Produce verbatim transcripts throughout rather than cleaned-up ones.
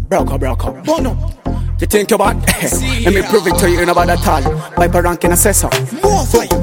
Broke up, broke up. Bono. You think you're bad? Let me prove it to you in about that all. Viper ranking assessor. More for you.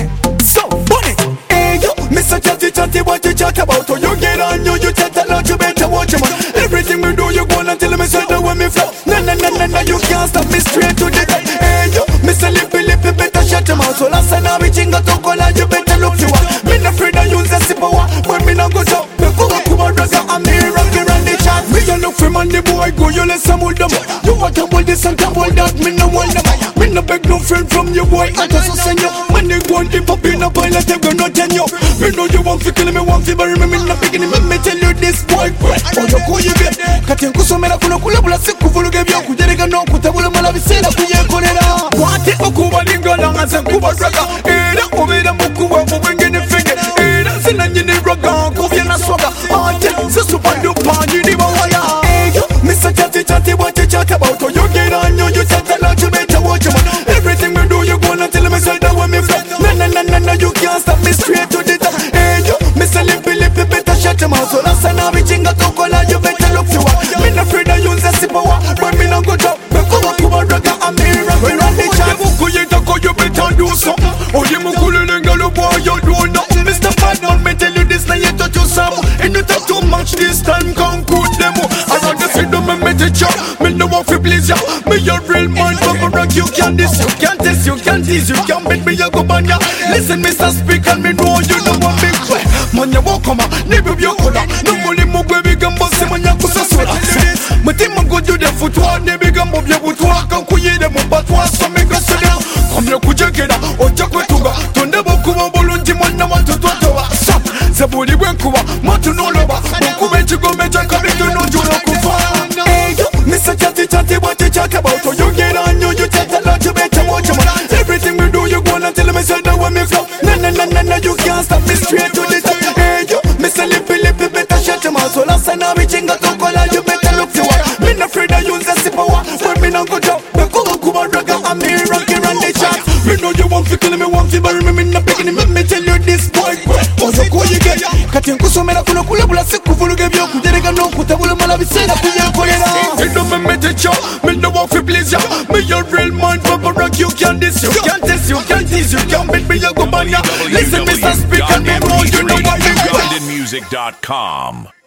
So, bunny. Hey, yo, Mister Chatty Chatty, what you chat about? Oh, you get on you, you chat a lot, you better watch him. Everything we do, you go and tell me say that when me flow. Na na na na na, you can't stop me straight to the top. Hey, yo, Mister Lippy Lippy, better shut him out. So last time we chinga to call, you better look to one. Me not afraid I use a sip of water, but me not go to. Me go back to my brother, I'm here rocking around the chat. Me you look for man, the boy go, you let some hold them. You want to hold this and to hold that, me no want them. Me no beg no friend from you, boy, I just send you. Man, they go and dip up in a pile, they go not tell you. Me know you want to kill me, want to bury me, me not beginning. Me me tell you this, boy, boy. Oh, you go, you get. Katin kusomera kuno kula bula siku vuluge bya kujereka no kutabula mala bisera kuyekorera. Wate okuba lingala ngaze kuba raka. Era obera mukuwa mubengene fenge. Era sinanyine roga kubya na swaga. Ate sesupa do pani ni bawaya. Eyo, Mister Chatty Chatty, what you chat about? Oh, you get on you, you chat a lot, you better watch him. Everything we do, you gonna tell me say that when me fly. Na na na na na, you can't stop me straight to the top. Eyo, Mister Lippy Lippy, better shut him out. So last time we chinga to kola, you better look to one. Me not afraid I use a sip of water, but me not go drop. Me go back to my raga, I'm here rocking around the chat. You better do something. Oh, you mukulu nengalo boy, you do nothing. Mister Badman, me tell you this, now you touch your some. And you talk too much this time, come good demo. I rather see them and me teach you. Me no want to please you. Me your real mind, Papa Rock, you can this, you can this, you can tease, you can beat me, you go banya. Listen, Mister Speaker, me know you know what big way. Man, you walk on my neighbor, you coulda. No money, more baby, can boss him, and you go so sweat. Me think I'm good to the footwork, neighbor, can move your footwork, and kuye them up, but what's some me go sit down. Come kujegera oja kwetuga tonde bokuba bulungi mwana watu twatoba sap zabuli bwenkuba matu noloba bokuba ekigombe kyakabitu nojula kufa. Eyo, Mister Chatty Chatty, what you chat about? Oh, you get on you, you chat a lot, you better watch him. Everything we do, you gonna tell me say that when me flow. Na na na na na, you can't stop me straight to the top. Eyo, Mister Lippy Lippy, better shut him out. So last time we chinga to kola, you better look to one. Me not afraid I use a sip of water, but me not go down. Me kuba kuba raga, I'm here rocking around the chat. Me know you want to kill me, want to bury me, me not beginning. Me me tell you this, boy, boy. Oh, you go, you get. Katin kusomera kuno kula bula siku vuluge bya kujereka no kutabula mala bisera kuyekorera. Me no me me teach you, me no want to please you. Me your real mind, Papa Rock, you can this, you can this, you can tease, you can beat me, you go banya. Listen, Mister Speaker, me know you know what me do. London music dot com